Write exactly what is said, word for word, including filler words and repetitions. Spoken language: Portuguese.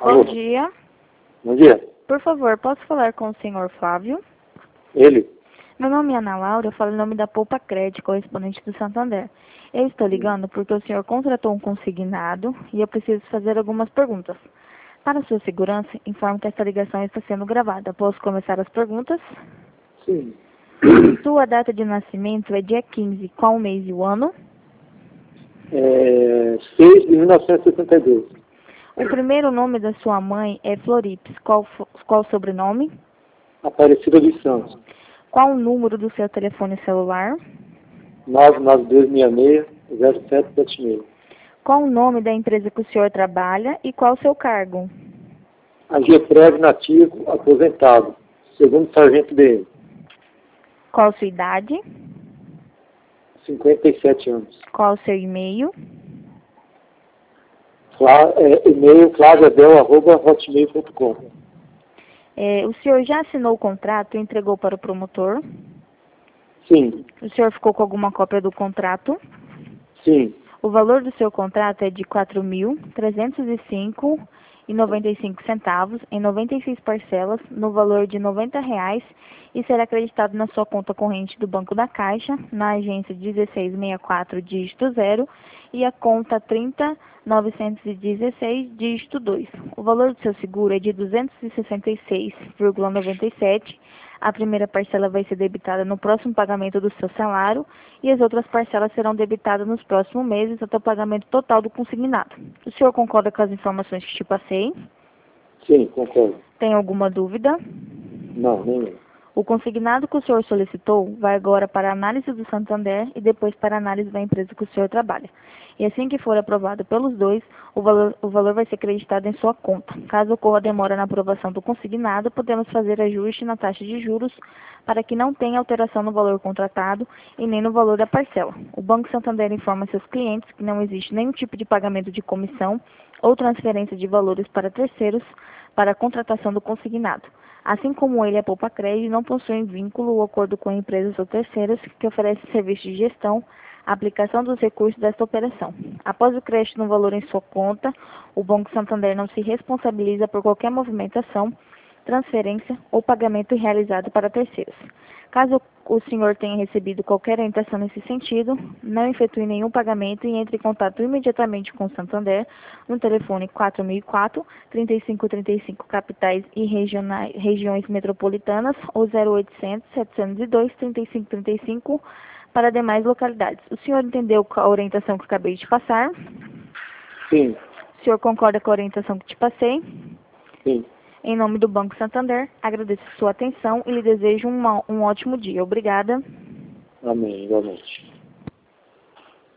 Alô? Bom dia. Bom dia. Por favor, posso falar com o senhor Flávio? Ele? Meu nome é Ana Laura, eu falo em nome da Poupa Crédito, correspondente do Santander. Eu estou ligando porque o senhor contratou um consignado e eu preciso fazer algumas perguntas. Para sua segurança, informo que esta ligação está sendo gravada. Posso começar as perguntas? Sim. Sua data de nascimento é dia quinze. Qual o mês e o ano? É, seis de mil novecentos e setenta e dois. O primeiro nome da sua mãe é Floripes. Qual, fo- qual o sobrenome? Aparecida dos Santos. Qual o número do seu telefone celular? nove nove dois seis seis zero sete sete seis. Qual o nome da empresa que o senhor trabalha e qual o seu cargo? Agiprev nativo aposentado. Segundo sargento D M. Qual a sua idade? cinquenta e sete anos. Qual o seu e-mail? Flá, é, e-mail flaviadel arroba hotmail ponto com. É, o senhor já assinou o contrato e entregou para o promotor? Sim. O senhor ficou com alguma cópia do contrato? Sim. O valor do seu contrato é de quatro mil trezentos e cinco reais e noventa e cinco centavos em noventa e seis parcelas no valor de noventa reais e será acreditado na sua conta corrente do Banco da Caixa, na agência dezesseis sessenta e quatro, dígito zero, e a conta trinta novecentos e dezesseis, dígito dois. O valor do seu seguro é de duzentos e sessenta e seis reais e noventa e sete centavos. A primeira parcela vai ser debitada no próximo pagamento do seu salário e as outras parcelas serão debitadas nos próximos meses até o pagamento total do consignado. O senhor concorda com as informações que te passei? Sim, concordo. Tem alguma dúvida? Não, nenhum. O consignado que o senhor solicitou vai agora para a análise do Santander e depois para a análise da empresa que o senhor trabalha. E assim que for aprovado pelos dois, o valor, o valor vai ser acreditado em sua conta. Caso ocorra demora na aprovação do consignado, podemos fazer ajuste na taxa de juros para que não tenha alteração no valor contratado e nem no valor da parcela. O Banco Santander informa seus clientes que não existe nenhum tipo de pagamento de comissão ou transferência de valores para terceiros para a contratação do consignado. Assim como ele, a Poupa Crédito não possui vínculo ou acordo com empresas ou terceiras que oferecem serviços de gestão, aplicação dos recursos desta operação. Após o crédito no valor em sua conta, o Banco Santander não se responsabiliza por qualquer movimentação, transferência ou pagamento realizado para terceiros. Caso o senhor tenha recebido qualquer orientação nesse sentido, não efetue nenhum pagamento e entre em contato imediatamente com o Santander no telefone quatro mil e quatro, trinta e cinco trinta e cinco capitais e regionais, regiões metropolitanas ou zero oitocentos, setecentos e dois, trinta e cinco trinta e cinco para demais localidades. O senhor entendeu a orientação que acabei de passar? Sim. O senhor concorda com a orientação que te passei? Sim. Em nome do Banco Santander, agradeço sua atenção e lhe desejo uma, um ótimo dia. Obrigada. Amém, igualmente.